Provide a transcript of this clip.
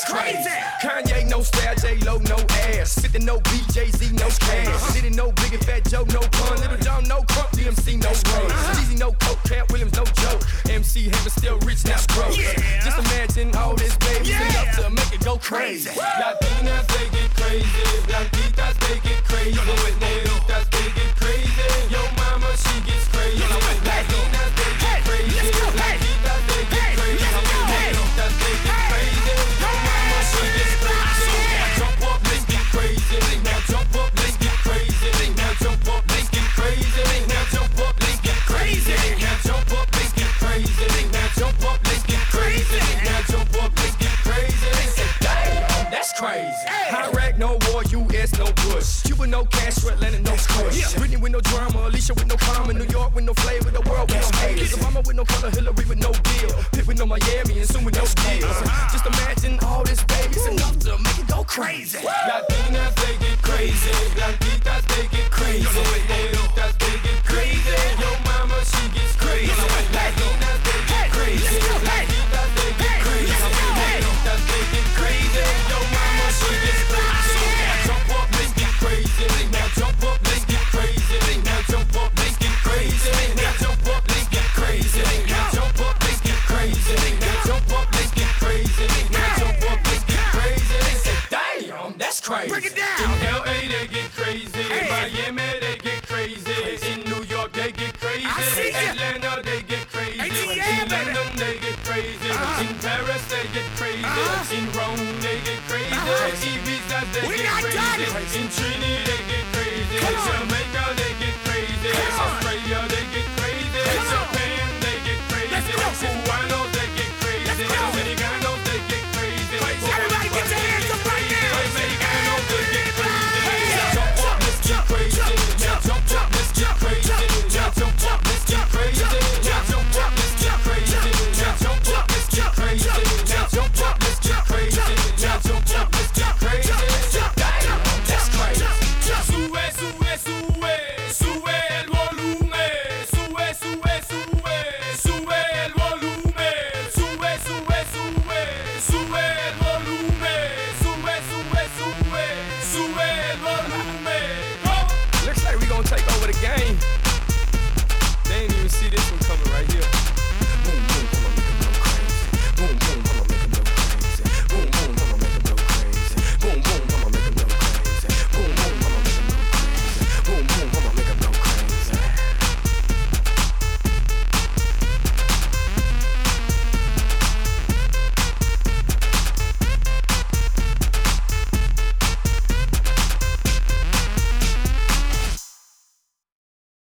crazy. Kanye, no style, J-Lo, no ass. 50 no beat, Jay-Z, no cash. Diddy, no Biggie, Fat Joe, no pun. Little John, no crump, DMC, no run. Easy, no coke, Cat Williams, no joke. MC Hammer still rich, now broke. Just imagine all this baby enough to make it go crazy. Latinas, they get crazy. Blanquitas, they get crazy. Negritas, they get crazy. Yo mama, she gets crazy. Latinas, they get crazy. Blanquitas, they get crazy. Negritas, they get crazy. Yo mama, she gets crazy. Now jump up, let's get crazy. Now jump up, let's get crazy. Now jump up, let's get crazy. Now jump up, let's get crazy. Now jump up, let's get crazy. Now jump up, let's get crazy. Now jump up, let's get crazy. Say, damn, that's crazy. Iraq, no war, US, no Bush. Cuba, no Castro, Atlanta, no Kush. Britney with no drama, Alicia with no karma. New York with no flavor, the world with no haters. Obama with no color, Hillary with no deal. Pitt with no Miami, and soon with no deals. Just imagine all this baby's enough to make it go crazy. Latinas, they get crazy. Blanquitas, they get crazy. Negritas, they get crazy. Yo mama, she gets crazy. Latinas, they get crazy. Blanquitas, they get crazy. Negritas, they get crazy. Yo mama, she gets crazy. Now jump up, let's get crazy. Now jump up, let's get crazy. Now jump up, let's get crazy. Now jump up, let's get crazy. Now jump up, let's get crazy. Now jump up, let's get crazy. Now jump up, let's get crazy. Say, damn, that's crazy. Break it down. In LA they get crazy. Miami they get crazy. In New York they get crazy. I see ya. Atlanta they get crazy. ATL, In baby. London they get crazy. In Paris they get crazy. In Rome they get crazy. Ibiza they We get not done. crazy. In Trinity they get